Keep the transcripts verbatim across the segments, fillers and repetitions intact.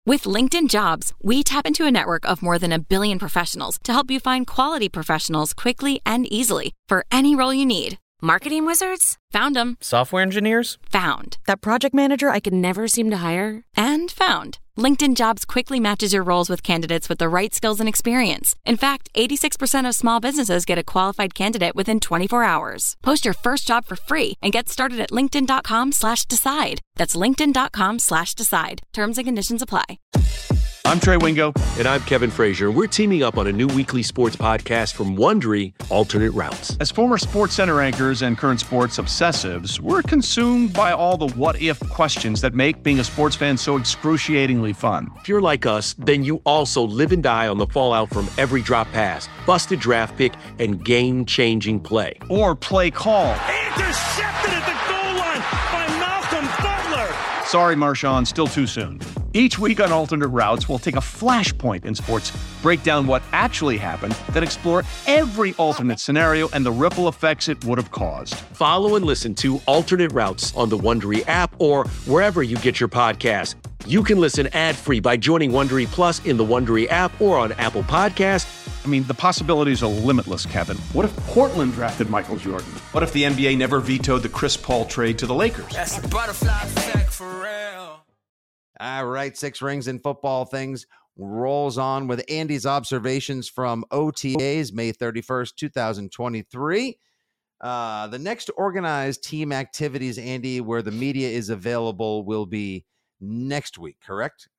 With LinkedIn Jobs, we tap into a network of more than a billion professionals to help you find quality professionals quickly and easily for any role you need. Marketing wizards? Found them. Software engineers? Found. That project manager I could never seem to hire? And found. LinkedIn Jobs quickly matches your roles with candidates with the right skills and experience. In fact, eighty-six percent of small businesses get a qualified candidate within twenty-four hours. Post your first job for free and get started at linkedin.com slash decide. That's linkedin.com slash decide. Terms and conditions apply. I'm Trey Wingo. And I'm Kevin Frazier. We're teaming up on a new weekly sports podcast from Wondery, Alternate Routes. As former Sports Center anchors and current sports obsessives, we're consumed by all the what-if questions that make being a sports fan so excruciatingly fun. If you're like us, then you also live and die on the fallout from every drop pass, busted draft pick, and game-changing play. Or play call. Intercepted at the goal line by Malcolm Butler. Sorry, Marshawn, still too soon. Each week on Alternate Routes, we'll take a flashpoint in sports, break down what actually happened, then explore every alternate scenario and the ripple effects it would have caused. Follow and listen to Alternate Routes on the Wondery app or wherever you get your podcasts. You can listen ad-free by joining Wondery Plus in the Wondery app or on Apple Podcasts. I mean, the possibilities are limitless, Kevin. What if Portland drafted Michael Jordan? What if the N B A never vetoed the Chris Paul trade to the Lakers? That's a butterfly effect for real. All right, Six Rings and Football Things rolls on with Andy's observations from O T As, May thirty-first, twenty twenty-three. Uh, the next organized team activities, Andy, where the media is available, will be next week, correct?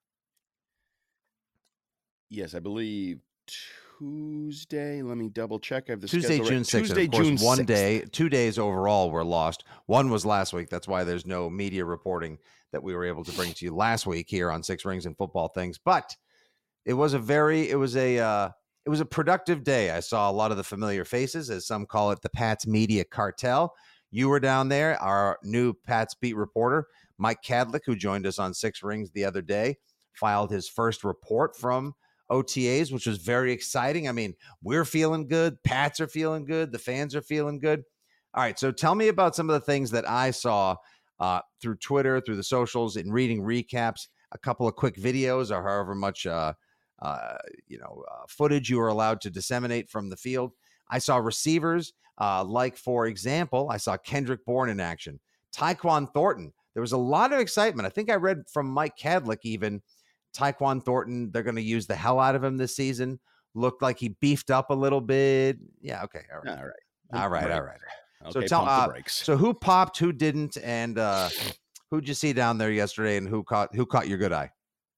Yes, I believe Tuesday. Let me double check. I have the Tuesday, schedule June right. sixth. Tuesday, of course, June one sixth. day, two days overall were lost. One was last week. That's why there's no media reporting that we were able to bring to you last week here on Six Rings and Football Things. But it was a very, it was a, uh, it was a productive day. I saw a lot of the familiar faces, as some call it, the Pats Media Cartel. You were down there. Our new Pats beat reporter, Mike Kadlick, who joined us on Six Rings the other day, filed his first report from O T As, which was very exciting. I mean, we're feeling good. Pats are feeling good. The fans are feeling good. All right, so tell me about some of the things that I saw uh, through Twitter, through the socials, in reading recaps, a couple of quick videos, or however much uh, uh, you know uh, footage you were allowed to disseminate from the field. I saw receivers uh, like, for example, I saw Kendrick Bourne in action, Tyquan Thornton. There was a lot of excitement. I think I read from Mike Kadlick even. Tyquan Thornton, they're going to use the hell out of him this season. Looked like he beefed up a little bit. Yeah, okay, all right, All right, all right, all right. Okay, So tell pump the uh, brakes. so who popped, who didn't, and uh, who'd you see down there yesterday, and who caught who caught your good eye?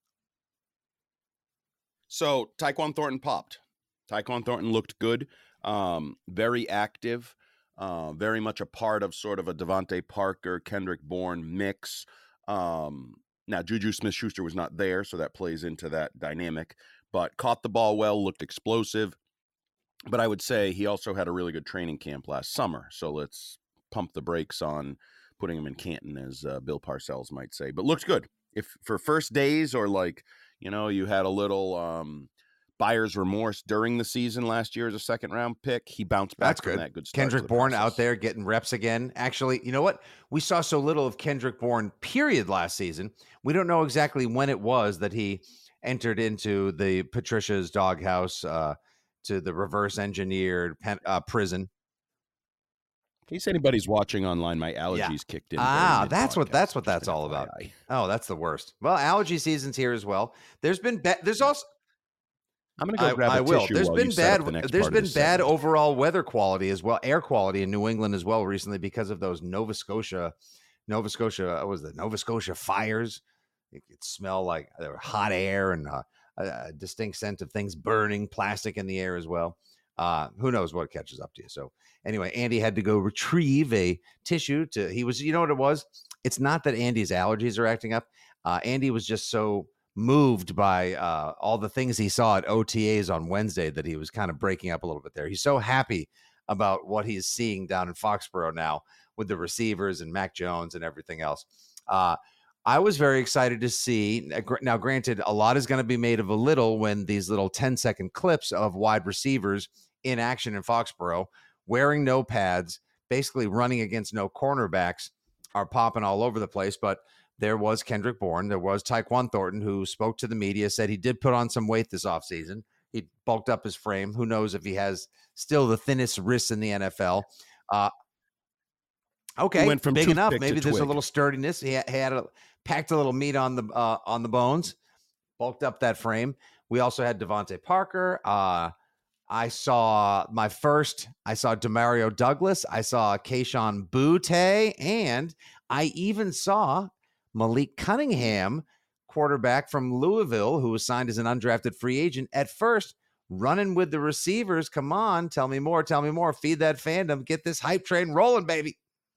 So Tyquan Thornton popped. Tyquan Thornton looked good, um, very active, uh, very much a part of sort of a Devontae Parker, Kendrick Bourne mix. Um, now, Juju Smith-Schuster was not there, so that plays into that dynamic, but caught the ball well, looked explosive. But I would say he also had a really good training camp last summer, so let's pump the brakes on putting him in Canton, as uh, Bill Parcells might say. But looked good. If for first days, or like, you know, you had a little um, buyer's remorse during the season last year as a second round pick, he bounced back That's from good. that good start. Kendrick Bourne out there getting reps again. Actually, you know what? We saw so little of Kendrick Bourne, period, last season. We don't know exactly when it was that he entered into the Patricia's doghouse, uh, to the reverse engineered pen, uh, prison. In case anybody's watching online, my allergies Yeah. kicked in. Ah, during that's what mid-podcast, that's what just that's an all about. F Y I. Oh, that's the worst. Well, allergy season's here as well. There's been be- there's also I'm gonna go I, grab a I will. tissue There's while been you set up the bad. next There's part of been this bad segment. overall weather quality as well, air quality in New England as well recently because of those Nova Scotia, Nova Scotia. What was the Nova Scotia fires? It could smell like uh, hot air and uh, a, a distinct scent of things burning, plastic in the air as well. Uh, who knows what catches up to you? So anyway, Andy had to go retrieve a tissue to. He was, you know what it was? It's not that Andy's allergies are acting up. Uh, Andy was just so moved by uh, all the things he saw at O T As on Wednesday that he was kind of breaking up a little bit there. He's so happy about what he's seeing down in Foxborough now with the receivers and Mac Jones and everything else. Uh, I was very excited to see. Now, granted, a lot is going to be made of a little when these little ten second clips of wide receivers in action in Foxborough, wearing no pads, basically running against no cornerbacks, are popping all over the place. But there was Kendrick Bourne. There was Tyquan Thornton, who spoke to the media, said he did put on some weight this offseason. He bulked up his frame. Who knows if he has still the thinnest wrists in the N F L. Uh, okay, went from big enough. toothpick Maybe to there's a twig. little sturdiness. He, he had a, packed a little meat on the uh, on the bones, bulked up that frame. We also had Devontae Parker. Uh, I saw my first, I saw Demario Douglas. I saw Kayshon Boutte. And I even saw Malik Cunningham, quarterback from Louisville, who was signed as an undrafted free agent at first, running with the receivers. Come on, tell me more, tell me more. Feed that fandom. Get this hype train rolling, baby.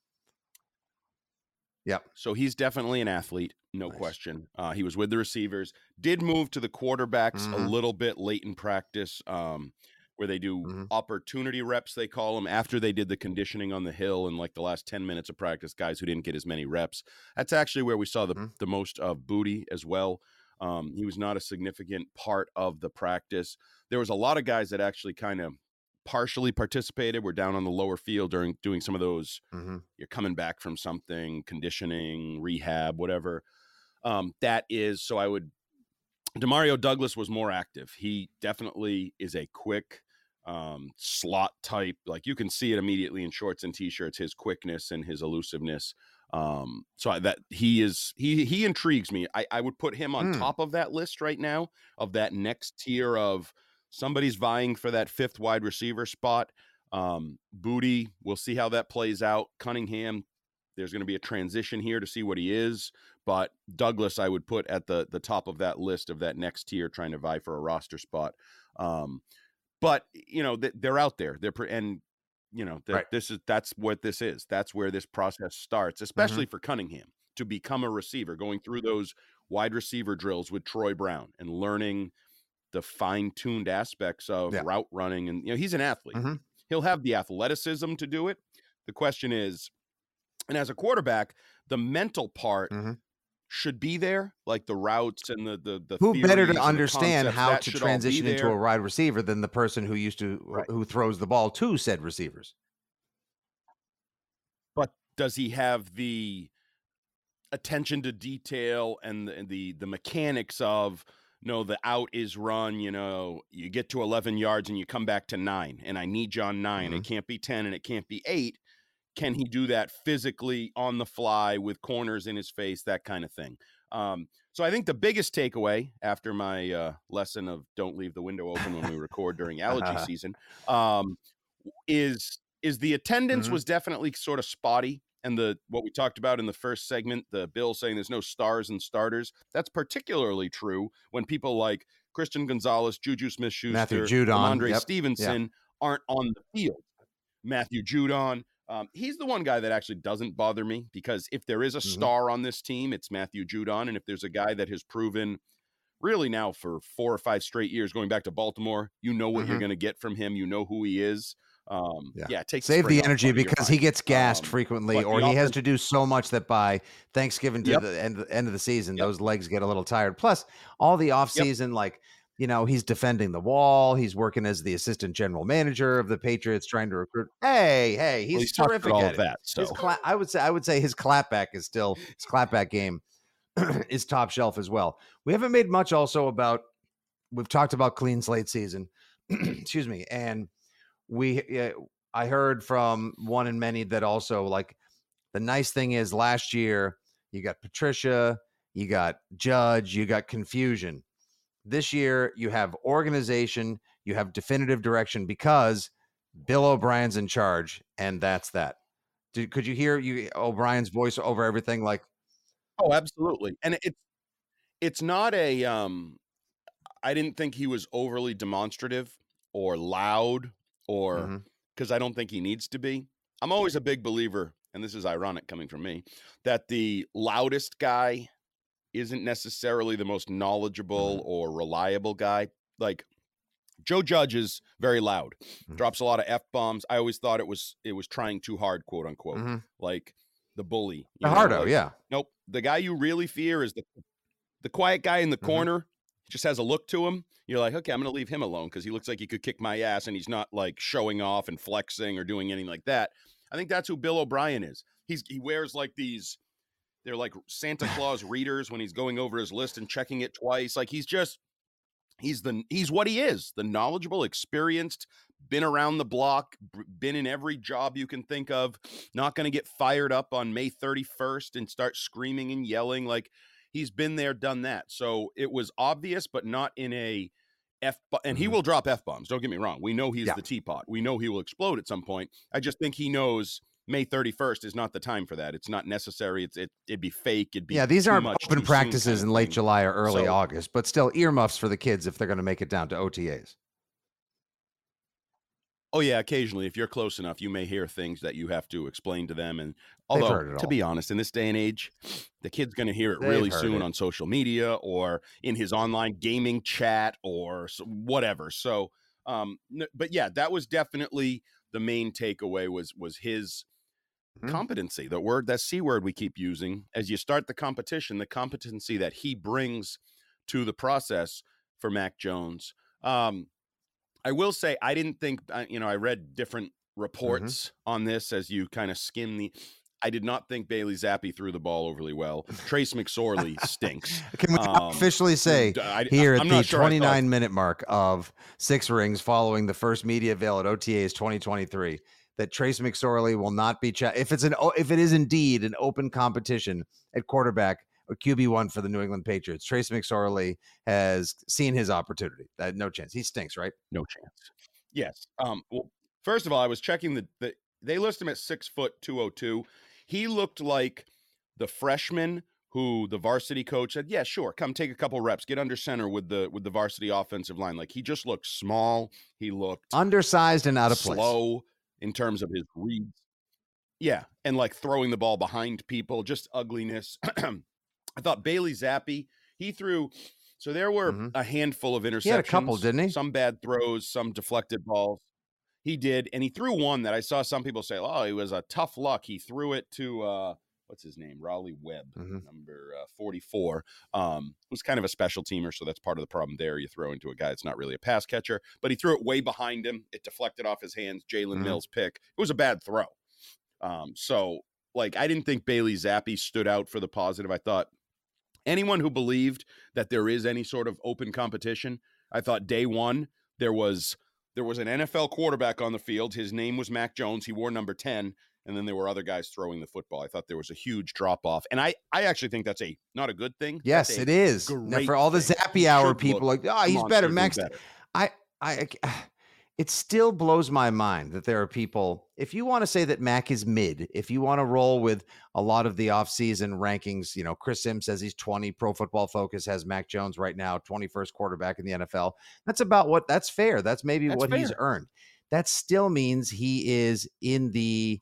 Yep. So he's definitely an athlete, no Nice. question. Uh, he was with the receivers, did move to the quarterbacks Mhm. a little bit late in practice, um, where they do Mhm. opportunity reps, they call them, after they did the conditioning on the hill in like the last ten minutes of practice, guys who didn't get as many reps. That's actually where we saw the, Mhm. the most of Booty as well. Um, he was not a significant part of the practice. There was a lot of guys that actually kind of partially participated. We're down on the lower field during doing some of those. Mhm. You're coming back from something, conditioning, rehab, whatever. Um, that is, so I would, Demario Douglas was more active. He definitely is a quick um, slot type. Like you can see it immediately in shorts and t-shirts, his quickness and his elusiveness. Um, so I, that he is, he, he intrigues me. I, I would put him on Hmm. top of that list right now of that next tier of somebody's vying for that fifth wide receiver spot. Um, Booty, we'll see how that plays out. Cunningham, there's going to be a transition here to see what he is, but Douglas, I would put at the the top of that list of that next tier, trying to vie for a roster spot. Um, but you know, th- they're out there. They're pre- and you know, th- Right. this is that's what this is. That's where this process starts, especially for Cunningham to become a receiver, going through those wide receiver drills with Troy Brown and learning the fine-tuned aspects of Yeah. route running. And you know, he's an athlete. Mhm. He'll have the athleticism to do it. The question is, and as a quarterback, the mental part Mhm. should be there, like the routes and the the, the Who better theories and to the understand concepts, how that to should all be transition into there. a wide receiver than the person who used to, Right. who throws the ball to said receivers? But does he have the attention to detail and the, and the the mechanics of, no, the out is run, you know, you get to eleven yards and you come back to nine, and I need you on nine. Mhm. It can't be ten and it can't be eight. Can he do that physically on the fly with corners in his face, that kind of thing? Um, so I think the biggest takeaway after my uh, lesson of don't leave the window open when we record during allergy season um, is is the attendance Mhm. was definitely sort of spotty. And the what we talked about in the first segment, the Bill saying there's no stars and starters, that's particularly true when people like Christian Gonzalez, Juju Smith-Schuster, Matthew Judon, Ramondre yep, Stevenson aren't on the field. Matthew Judon, um, he's the one guy that actually doesn't bother me, because if there is a Mhm. star on this team, it's Matthew Judon. And if there's a guy that has proven really now for four or five straight years going back to Baltimore, you know what you're Mhm. going to get from him. You know who he is. Um, Yeah. yeah, take Save spring the off, energy buddy, you're because fine. he gets gassed Um, frequently, but or the he has offense- to do so much that by Thanksgiving to Yep. the end, end of the season, Yep. those legs get a little tired. Plus, all the offseason, like, you know, he's defending the wall. He's working as the assistant general manager of the Patriots, trying to recruit. Hey, hey, he's, Well, he's talked about terrific all at of it. that. So His cla- I would say, I would say his clapback is still his clapback game is top shelf as well. We haven't made much also about. We've talked about clean slate season, excuse me, and we. Uh, I heard from one and many that also, like, the nice thing is last year you got Patricia, you got Judge, you got confusion. This year you have organization, you have definitive direction because Bill O'Brien's in charge, and that's that. Did, could you hear you O'Brien's voice over everything? Like, oh, absolutely. And it's it's not a um I didn't think he was overly demonstrative or loud, or mhm, because I don't think he needs to be. I'm always a big believer, and this is ironic coming from me, that the loudest guy isn't necessarily the most knowledgeable Mhm. or reliable guy. Like Joe Judge is very loud, Mhm. drops a lot of F-bombs. I always thought it was it was trying too hard, quote unquote, mhm. like the bully. you The know, hardo, like, yeah. Nope. The guy you really fear is the the quiet guy in the Mhm. corner. He just has a look to him. You're like, okay, I'm going to leave him alone because he looks like he could kick my ass, and he's not like showing off and flexing or doing anything like that. I think that's who Bill O'Brien is. He's he wears like these they're like Santa Claus readers when he's going over his list and checking it twice. Like he's just, he's the, he's what he is, the knowledgeable, experienced, been around the block, been in every job you can think of, not going to get fired up on May thirty-first and start screaming and yelling. Like he's been there, done that. So it was obvious, but not in a F, and he will drop F-bombs. Don't get me wrong. We know he's Yeah. the teapot. We know he will explode at some point. I just think he knows May thirty-first is not the time for that. It's not necessary. It's it, it'd be fake. It'd be Yeah, these too aren't much, open too soon practices kind of in late thing. July or early So- August, but still earmuffs for the kids if they're going to make it down to O T As. Oh yeah, occasionally, if you're close enough, you may hear things that you have to explain to them. And They've although, heard it to all. be honest, in this day and age, the kid's going to hear it They've really heard soon it. on social media or in his online gaming chat or so- whatever. So, um, n- but yeah, that was definitely the main takeaway was was his Mhm. competency. The word, that C word we keep using as you start the competition, the competency that he brings to the process for Mac Jones. Um, I will say, I didn't think, uh, you know, I read different reports Mm-hmm. on this as you kind of skim the. I did not think Bailey Zappi threw the ball overly well. Trace McSorley stinks. Can we Um, officially say I- here I'm at not the sure I thought- twenty-nine minute mark of Six Rings following the first media avail at O T As twenty twenty-three that Trace McSorley will not be cha- if it's an o- if it is indeed an open competition at quarterback or Q B one for the New England Patriots, Trace McSorley has seen his opportunity. That no chance. He stinks, right? No chance. Yes. Um, well, first of all, I was checking the, the they list him at six foot two oh two. He looked like the freshman who the varsity coach said, "Yeah, sure, come take a couple reps, get under center with the with the varsity offensive line." Like he just looked small. He looked Undersized and out of place. slow in terms of his reads. Yeah, and like throwing the ball behind people, just ugliness. I thought Bailey Zappi, he threw. So there were Mhm. a handful of interceptions. He had a couple, didn't he? Some bad throws, some deflected balls. He did, and he threw one that I saw some people say, "Oh, it was a tough luck." He threw it to uh, what's his name, Raleigh Webb, Mhm. number uh, forty-four. Um, who's kind of a special teamer, so that's part of the problem there. You throw into a guy that's not really a pass catcher, but he threw it way behind him. It deflected off his hands. Jalen Mhm. Mills pick. It was a bad throw. Um, so like I didn't think Bailey Zappi stood out for the positive. I thought anyone who believed that there is any sort of open competition, I thought day one there was there was an N F L quarterback on the field. His name was Mac Jones. He wore number ten, and then there were other guys throwing the football. I thought there was a huge drop off, and I I actually think that's a not a good thing. Yes, That's a it is. Now, great for all the thing. Zappy He Hour should people, look like, oh, he's better. monstrously Max, better. I, I, it still blows my mind that there are people. If you want to say that Mac is mid, if you want to roll with a lot of the offseason rankings, you know, Chris Sims says he's twenty. Pro Football Focus has Mac Jones right now, twenty-first quarterback in the N F L. That's about what. That's fair. That's maybe That's what he's fair. earned. That still means he is in the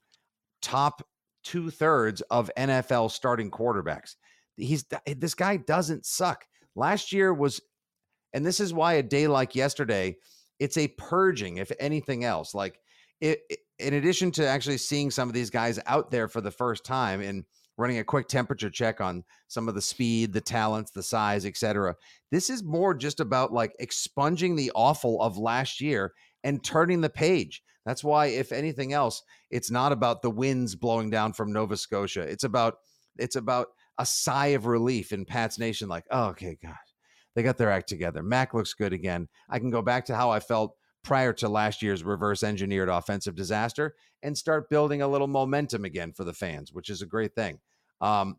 top two thirds of N F L starting quarterbacks. He's this guy doesn't suck. Last year was, and this is why a day like yesterday, it's a purging, if anything else. Like it, it- in addition to actually seeing some of these guys out there for the first time and running a quick temperature check on some of the speed, the talents, the size, et cetera. This is more just about like expunging the awful of last year and turning the page. That's why, if anything else, it's not about the winds blowing down from Nova Scotia. It's about it's about a sigh of relief in Pat's Nation. Like, oh, okay, God, they got their act together. Mac looks good again. I can go back to how I felt prior to last year's reverse engineered offensive disaster and start building a little momentum again for the fans, which is a great thing. Um,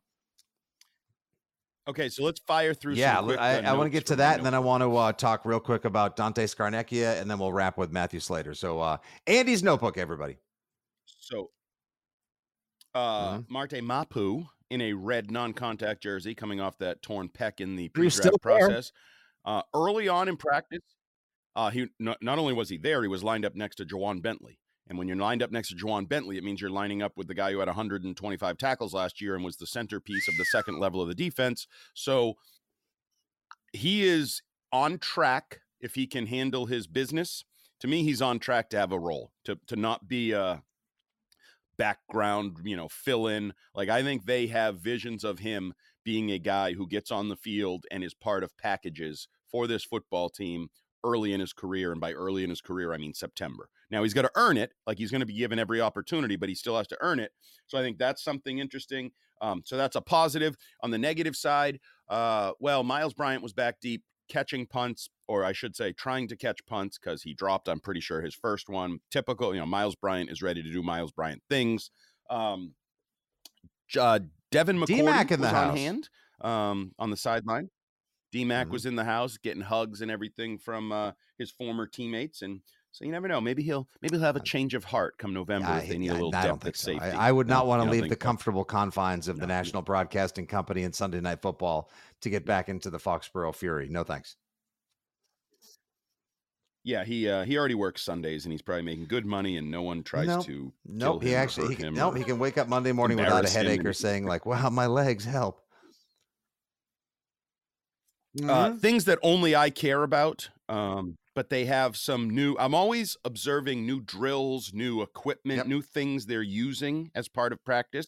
Okay, so let's fire through. yeah, some quick, I, uh, I want to notes get to from my that, and then I notes. want to uh, talk real quick about Dante Scarnecchia, and then we'll wrap with Matthew Slater. So, uh, Andy's notebook, everybody. So, uh, Mhm. Marte Mapu in a red non-contact jersey, coming off that torn pec in the He was still pre-draft there. process. Uh, early on in practice, uh, he not, not only was he there, he was lined up next to Jawan Bentley. And when you're lined up next to Jawan Bentley, it means you're lining up with the guy who had one hundred twenty-five tackles last year and was the centerpiece of the second level of the defense. So he is on track if he can handle his business. To me, he's on track to have a role, to to not be a background, you know, fill in. Like, I think they have visions of him being a guy who gets on the field and is part of packages for this football team early in his career. And by early in his career, I mean September. Now he's got to earn it. Like he's going to be given every opportunity, but he still has to earn it. So I think that's something interesting. Um, so that's a positive. On the negative side, uh, well, Miles Bryant was back deep catching punts, or I should say trying to catch punts, because he dropped, I'm pretty sure, his first one. Typical, you know, Miles Bryant is ready to do Miles Bryant things. Um, uh, Devin McCourty in the was house. on hand um, on the sideline. D-Mac Mhm. was in the house getting hugs and everything from uh, his former teammates. And so you never know. Maybe he'll maybe he'll have a change of heart come November I, if they need I, a little I don't depth think at so. safety. I, I would not No, want you to don't leave think the so? comfortable confines of the No. National Broadcasting Company and Sunday Night Football to get back into the Foxborough Fury. No thanks. Yeah, he uh, he already works Sundays, and he's probably making good money, and no one tries Nope. to Nope. kill He him or actually hurt he can, him nope, or he can wake up Monday morning without a embarrass him headache and- or saying like, "Wow, my legs help." Uh, Mhm. things that only I care about, um, but they have some new. I'm always observing new drills, new equipment, Yep. new things they're using as part of practice.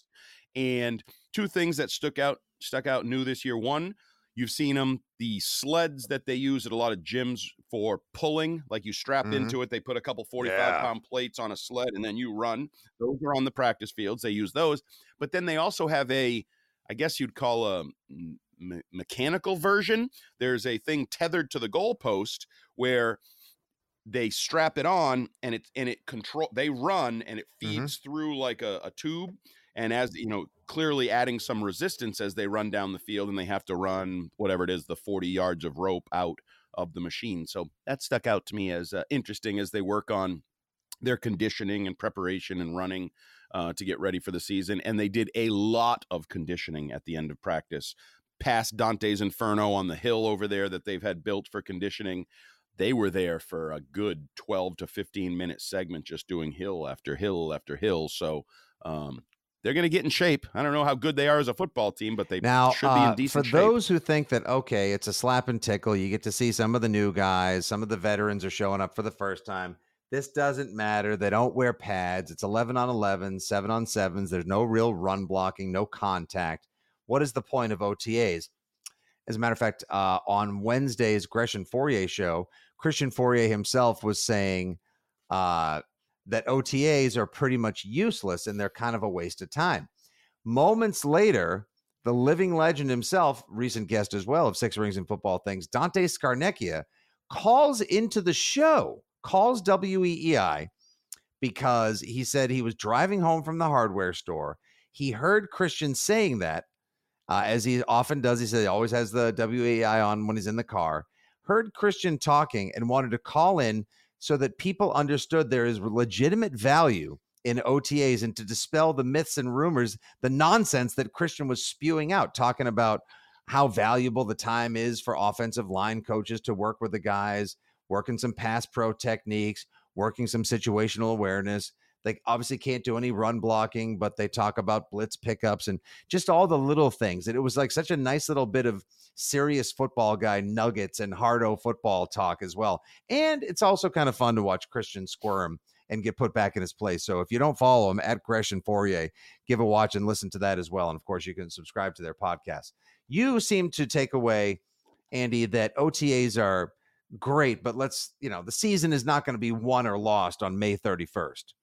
And two things that stuck out stuck out new this year. One, you've seen them, the sleds that they use at a lot of gyms for pulling, like you strap Mhm. into it. They put a couple forty-five Yeah. pound plates on a sled, and then you run. Those are on the practice fields. They use those, but then they also have a, I guess you'd call a me- mechanical version. There's a thing tethered to the goalpost where they strap it on, and it and it control. They run, and it feeds through like a, a tube. And as you know, clearly adding some resistance as they run down the field, and they have to run whatever it is, the forty yards of rope out of the machine. So that stuck out to me as uh, interesting as they work on their conditioning and preparation and running uh, to get ready for the season. And they did a lot of conditioning at the end of practice. Past Dante's Inferno on the hill over there that they've had built for conditioning, they were there for a good twelve to fifteen minute segment just doing hill after hill after hill. So um, they're going to get in shape. I don't know how good they are as a football team, but they Now, should be in uh, decent for shape. those who think that, okay, it's a slap and tickle, you get to see some of the new guys, some of the veterans are showing up for the first time. This doesn't matter. They don't wear pads. It's eleven on eleven, seven on sevens. There's no real run blocking, no contact. What is the point of O T As? As a matter of fact, uh, on Wednesday's Gresham Fourier show, Christian Fourier himself was saying uh, that O T As are pretty much useless and they're kind of a waste of time. Moments later, the living legend himself, recent guest as well of Six Rings and Football Things, Dante Scarnecchia, calls into the show, calls W E E I, because he said he was driving home from the hardware store. He heard Christian saying that, uh, as he often does. He said he always has the W E E I on when he's in the car. Heard Christian talking and wanted to call in so that people understood there is legitimate value in O T As and to dispel the myths and rumors, the nonsense that Christian was spewing out, talking about how valuable the time is for offensive line coaches to work with the guys, working some pass pro techniques, working some situational awareness. They obviously can't do any run blocking, but they talk about blitz pickups and just all the little things. And it was like such a nice little bit of serious football guy nuggets and hardo football talk as well. And it's also kind of fun to watch Christian squirm and get put back in his place. So if you don't follow him at Gresham Fourier, give a watch and listen to that as well. And of course, you can subscribe to their podcast. You seem to take away, Andy, that O T As are great, but let's, you know, the season is not going to be won or lost on May thirty-first.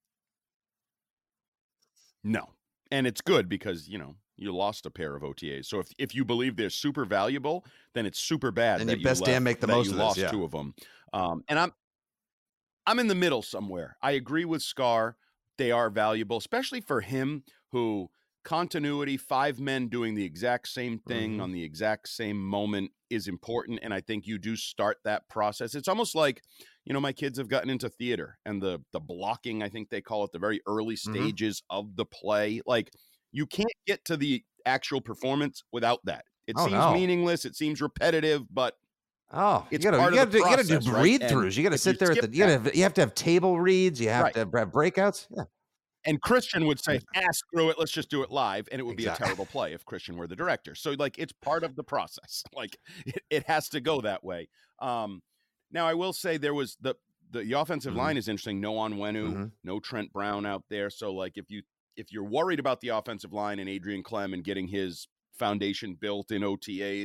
No. And it's good because, you know, you lost a pair of O T As. So if, if you believe they're super valuable, then it's super bad. And that you best left, damn make the that most you of this, lost yeah. two of them. Um, and I'm I'm in the middle somewhere. I agree with Scar. They are valuable, especially for him who continuity, five men doing the exact same thing Mhm. on the exact same moment is important. And I think you do start that process. It's almost like, you know, my kids have gotten into theater and the the blocking, I think they call it, the very early Mhm. stages of the play. Like you can't get to the actual performance without that. It Oh, seems no. meaningless. It seems repetitive, but Oh, It's you gotta, part you of gotta, the do, you gotta do process, right? read And throughs. You gotta if sit you there at skip the, you that- gotta, you have to have table reads. You have Right. to have breakouts. Yeah. And Christian would say, ah, screw it, let's just do it live. And it would Exactly. be a terrible play if Christian were the director. So, like, it's part of the process. Like, it, it has to go that way. Um, now, I will say there was the the, the offensive Mhm. line is interesting. No Onwenu, Mhm. no Trent Brown out there. So, like, if you if you're worried about the offensive line and Adrian Clem and getting his foundation built in O T As,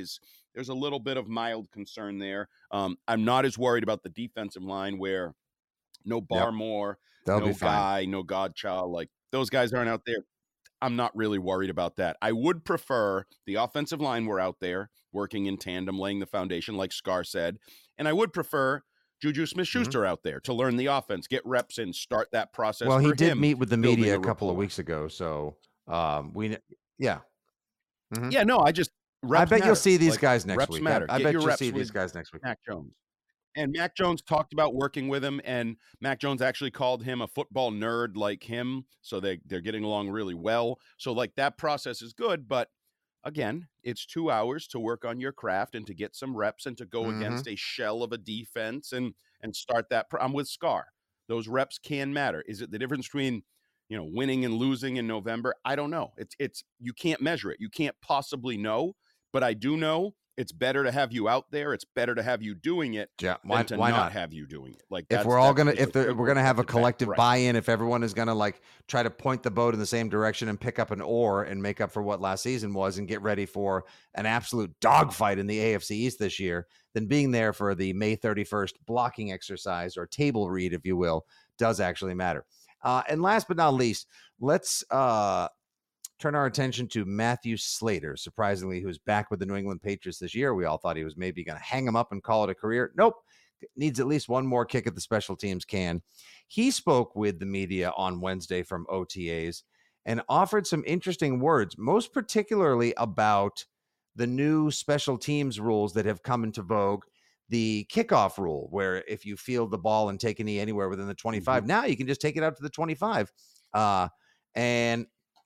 there's a little bit of mild concern there. Um, I'm not as worried about the defensive line where no Barmore, They'll no be fine. Guy, no Godchild. Like those guys aren't out there. I'm not really worried about that. I would prefer the offensive line were out there working in tandem, laying the foundation, like Scar said. And I would prefer Juju Smith-Schuster mm-hmm. out there to learn the offense, get reps in, start that process. Well, he for did him, meet with the media a, a couple rapport. of weeks ago. So um, we, yeah. Mm-hmm. Yeah, no, I just, I bet matter. you'll see these like, guys next reps week. Matter. I, I bet you'll see with these guys next week. Mac Jones. And Mac Jones talked about working with him, and Mac Jones actually called him a football nerd like him. So they, they're getting along really well. So like that process is good. But again, it's two hours to work on your craft and to get some reps and to go mm-hmm. against a shell of a defense and, and start that. Pro- I'm with Scar. Those reps can matter. Is it the difference between, you know, winning and losing in November? I don't know. It's, it's, you can't measure it. You can't possibly know, but I do know it's better to have you out there. It's better to have you doing it yeah, why, than to why not, not have you doing it. Like if that's, we're all that's gonna, if the, we're gonna have a collective right. buy-in, if everyone is gonna like try to point the boat in the same direction and pick up an oar and make up for what last season was and get ready for an absolute dogfight in the A F C East this year, then being there for the May thirty-first blocking exercise or table read, if you will, does actually matter. Uh, and last but not least, let's uh, turn our attention to Matthew Slater, surprisingly, who's back with the New England Patriots this year. We all thought he was maybe going to hang him up and call it a career. Nope. Needs at least one more kick at the special teams can. He spoke with the media on Wednesday from O T As and offered some interesting words, most particularly about the new special teams rules that have come into vogue. The kickoff rule, where if you field the ball and take a knee anywhere within the twenty-five, mm-hmm. now you can just take it out to the twenty-five. Uh, and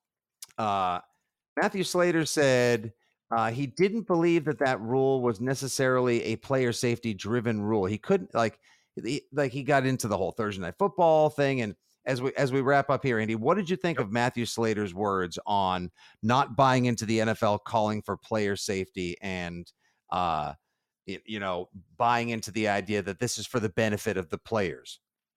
uh, Matthew Slater said uh, he didn't believe that that rule was necessarily a player safety driven rule. He couldn't like, he, like he got into the whole Thursday Night Football thing. And as we as we wrap up here, Andy, what did you think yep. of Matthew Slater's words on not buying into the N F L calling for player safety and uh, you know, buying into the idea that this is for the benefit of the players?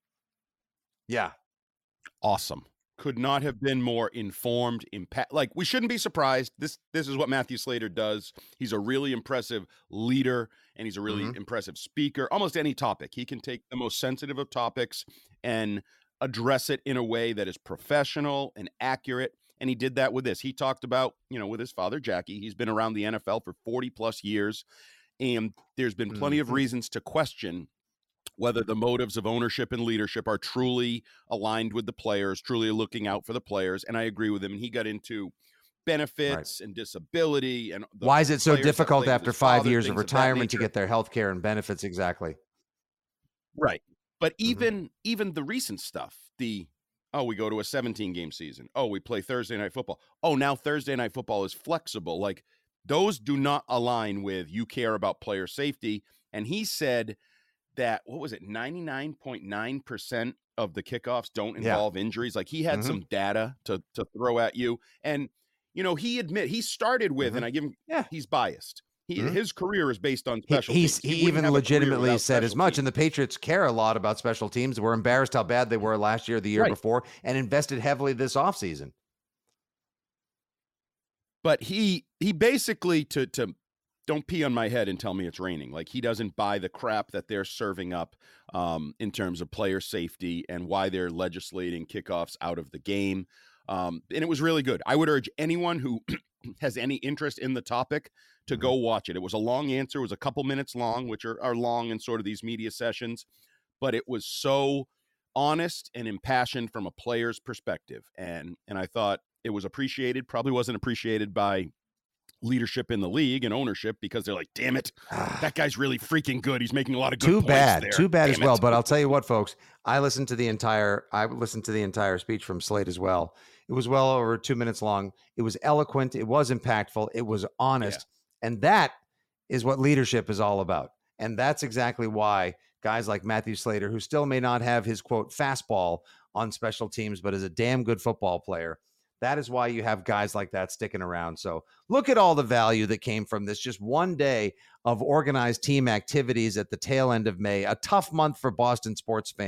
Yeah. Awesome. Could not have been more informed, impact. Like, we shouldn't be surprised. This this is what Matthew Slater does. He's a really impressive leader, and he's a really mm-hmm. impressive speaker. Almost any topic. He can take the most sensitive of topics and address it in a way that is professional and accurate. And he did that with this. He talked about, you know, with his father, Jackie. He's been around the N F L for forty plus years. And there's been plenty mm-hmm. of reasons to question whether the motives of ownership and leadership are truly aligned with the players, truly looking out for the players. And I agree with him. And he got into benefits right. and disability. And why is it so difficult after five father, years of retirement of to get their health care and benefits? Exactly. Right. But even, mm-hmm. even the recent stuff, the, oh, we go to a seventeen game season. Oh, we play Thursday Night Football. Oh, now Thursday Night Football is flexible. Like, those do not align with you care about player safety. And he said that, what was it, ninety-nine point nine percent of the kickoffs don't involve yeah. injuries. Like, he had mm-hmm. some data to to throw at you. And, you know, he admit he started with, mm-hmm. and I give him, yeah. he's biased. He, mm-hmm. His career is based on special he, teams. He, he even legitimately said as much. Teams. And the Patriots care a lot about special teams. We're embarrassed how bad they were last year, the year right. before, and invested heavily this offseason. But he he basically to to don't pee on my head and tell me it's raining. Like, he doesn't buy the crap that they're serving up um, in terms of player safety and why they're legislating kickoffs out of the game. Um, and it was really good. I would urge anyone who has any interest in the topic to go watch it. It was a long answer. It was a couple minutes long, which are, are long in sort of these media sessions. But it was so honest and impassioned from a player's perspective. And and I thought it was appreciated. Probably wasn't appreciated by leadership in the league and ownership because they're like, damn it, that guy's really freaking good. He's making a lot of good too points bad, there. Too bad damn as well. It. But I'll tell you what, folks, I listened to the entire, I listened to the entire speech from Slate as well. It was well over two minutes long. It was eloquent. It was impactful. It was honest. Yeah. And that is what leadership is all about. And that's exactly why guys like Matthew Slater, who still may not have his quote fastball on special teams, but is a damn good football player, that is why you have guys like that sticking around. So look at all the value that came from this. Just one day of organized team activities at the tail end of May, a tough month for Boston sports fans,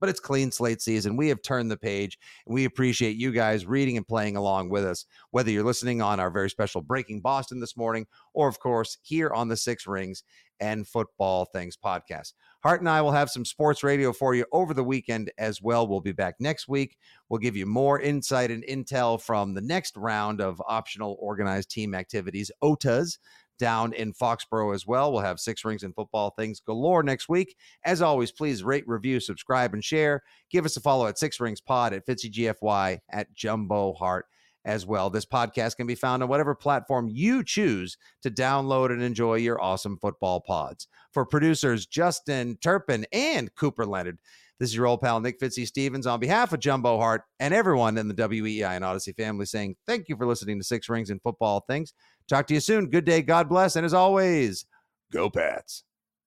but it's clean slate season. We have turned the page, and we appreciate you guys reading and playing along with us, whether you're listening on our very special Breaking Boston this morning, or of course, here on the Six Rings and Football Things podcast. Hart and I will have some sports radio for you over the weekend as well. We'll be back next week. We'll give you more insight and intel from the next round of optional organized team activities, O T As, down in Foxborough as well. We'll have Six Rings and Football Things galore next week. As always, please rate, review, subscribe, and share. Give us a follow at Six Rings Pod, at Fitzy G F Y, at Jumbo Hart as well. This podcast can be found on whatever platform you choose to download and enjoy your awesome football pods. For producers Justin Turpin and Cooper Leonard, this is your old pal Nick Fitzy Stevens on behalf of Jumbo Hart and everyone in the W E I and Odyssey family saying thank you for listening to Six Rings and Football Things. Talk to you soon. Good day. God bless. And as always, go Pats.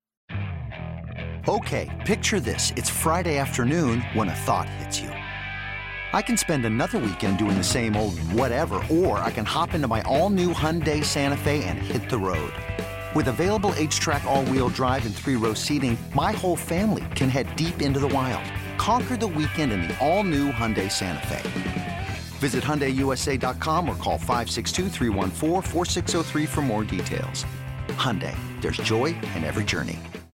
Okay, picture this. It's Friday afternoon when a thought hits you. I can spend another weekend doing the same old whatever, or I can hop into my all-new Hyundai Santa Fe and hit the road. With available H-Track all-wheel drive and three-row seating, my whole family can head deep into the wild. Conquer the weekend in the all-new Hyundai Santa Fe. Visit Hyundai U S A dot com or call five six two, three one four, four six zero three for more details. Hyundai, there's joy in every journey.